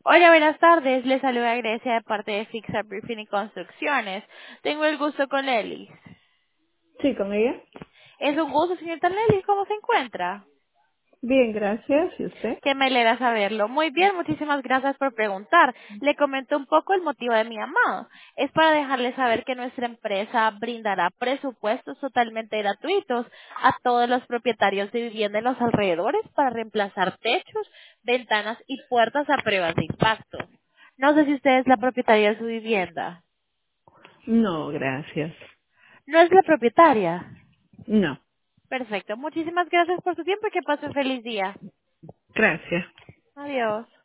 Hola, buenas tardes. Les saluda Grecia de parte de Fixa Briefing y Construcciones. Tengo el gusto con Lelis. Sí, con ella. Es un gusto, señorita Lelis. ¿Cómo se encuentra? Bien, gracias. ¿Y usted? Que me alegra saberlo. Muy bien, muchísimas gracias por preguntar. Le comento un poco el motivo de mi llamado. Es para dejarle saber que nuestra empresa brindará presupuestos totalmente gratuitos a todos los propietarios de vivienda en los alrededores para reemplazar techos, ventanas y puertas a pruebas de impacto. No sé si usted es la propietaria de su vivienda. No, gracias. ¿No es la propietaria? No, Perfecto. Muchísimas gracias por su tiempo y que pase un feliz día. gracias. Adiós.